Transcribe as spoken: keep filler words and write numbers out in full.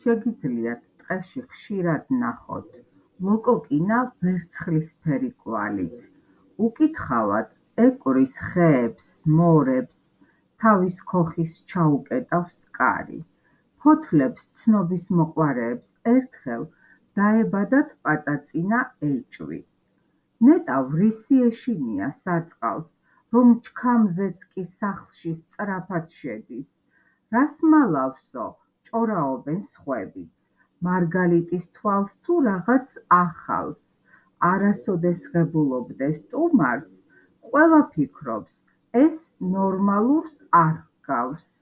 შეგიძლიათ ტყეში ხშირად ნახოთ ლოკოკინა ვერცხლისფერი კვალით, უკითხავად ეკვრის ხეებს, მორებს, თავის ქოხის ჩაუკეტავს კარი. ფოთლებს ცნობის მოყვარეებს ერთხელ დაებადათ პაწაწინა ელჭვი. ნეტავრისი ეშინია საწყალს, რომ ჩქამზეც კი სახლში სწრაფად შედის. რას მალავსო, ჭორაობენ სხვებიც, მარგალიტის თვალს თუ რაღაც ახალს, არასოდეს ღებულობდეს სტუმარს, ყველა ფიქრობს, ეს ნორმალურს არ ჰგავს.